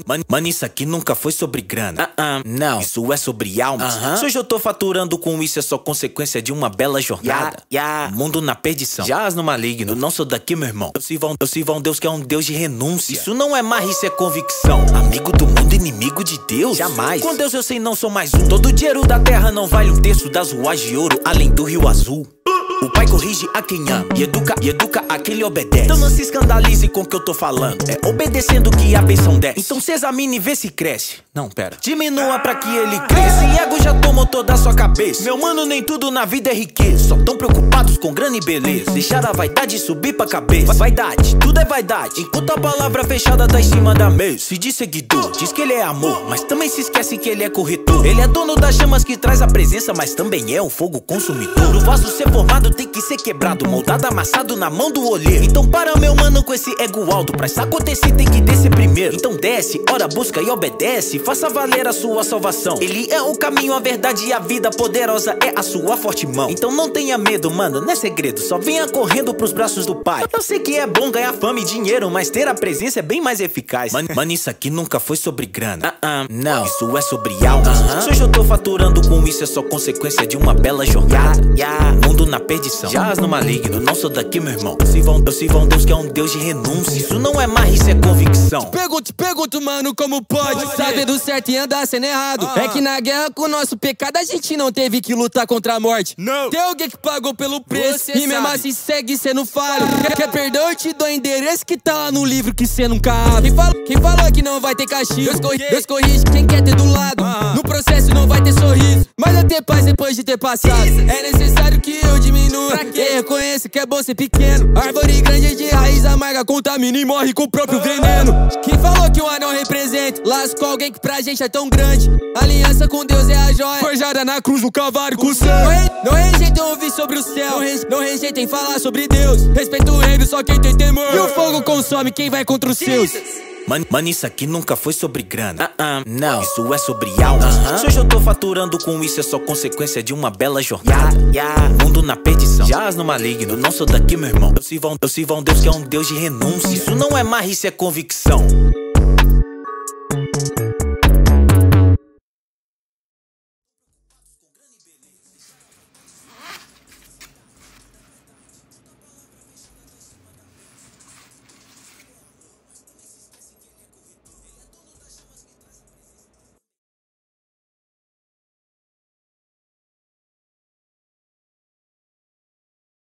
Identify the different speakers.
Speaker 1: Mano, isso aqui nunca foi sobre grana. Não, isso é sobre almas. Se hoje eu tô faturando com isso, é só consequência de uma bela jornada. Mundo na perdição, jaz no maligno. Eu não sou daqui, meu irmão. Eu sirvo a um Deus que é um Deus de renúncia. Isso não é marra, isso é convicção. Amigo do mundo, inimigo de Deus? Jamais. Com Deus eu sei, não sou mais um. Todo o dinheiro da terra não vale um terço das ruas de ouro além do Rio Azul. O pai corrige a quem ama e educa a quem lhe obedece. Então não se escandalize com o que eu tô falando. É obedecendo que a bênção desce. Então se examine e vê se cresce. Não, pera. Diminua pra que ele cresça. E ego já tomou toda a sua cabeça. Meu mano, nem tudo na vida é riqueza. Só tão preocupados com grana e beleza. Deixar a vaidade subir pra cabeça. Vaidade, tudo é vaidade. Enquanto a palavra fechada tá em cima da mesa. Se diz seguidor, diz que ele é amor, mas também se esquece que ele é corretor. Ele é dono das chamas que traz a presença, mas também é o fogo consumidor. O vaso ser formado tem que ser quebrado, moldado, amassado na mão do olheiro. Então para, meu mano, com esse ego alto. Pra isso acontecer tem que descer primeiro. Então desce, ora, busca e obedece. Faça valer a sua salvação. Ele é o caminho, a verdade e a vida. Poderosa é a sua forte mão. Então não tenha medo, mano, não é segredo. Só venha correndo pros braços do pai. Eu sei que é bom ganhar fama e dinheiro, mas ter a presença é bem mais eficaz. Mano, isso aqui nunca foi sobre grana. Não, isso é sobre almas. Se hoje eu tô faturando com isso, é só consequência de uma bela jornada. Mundo na perdição, jaz no maligno. Eu não sou daqui, meu irmão. Eu sirvo a um Deus que é um Deus de renúncia. Isso não é marra, isso é convicção.
Speaker 2: Te pergunto, mano, como pode saber do certo e andar sendo errado? É que na guerra com o nosso pecado a gente não teve que lutar contra a morte. Não. Tem alguém que pagou pelo preço e mesmo assim segue sendo falho. Quer perdão? Eu te dou endereço que tá lá no livro que cê nunca abre. Quem falou que não vai ter castigo? Deus corrige quem quer ter do lado. No processo não vai ter sorriso, mas vai ter paz depois de ter passado. É necessário que eu diminua. Eu reconheço que é bom ser pequeno. Árvore grande de raiz amarga contamina e morre com o próprio veneno. Quem falou que o anel representa laço com alguém que pra gente é tão grande? Aliança com Deus é a joia forjada na cruz do Calvário com sangue. Não rejeitem ouvir sobre o céu, não rejeitem falar sobre Deus. Respeita o reino só quem tem temor, e o fogo consome quem vai contra os seus.
Speaker 1: Mano, isso aqui nunca foi sobre grana. Não, isso é sobre almas. Se hoje eu tô faturando com isso, é só consequência de uma bela jornada. Mundo na perdição, jaz no maligno. Eu não sou daqui, meu irmão. Eu sirvo a um Deus que é um Deus de renúncia. Isso não é marra, isso é convicção.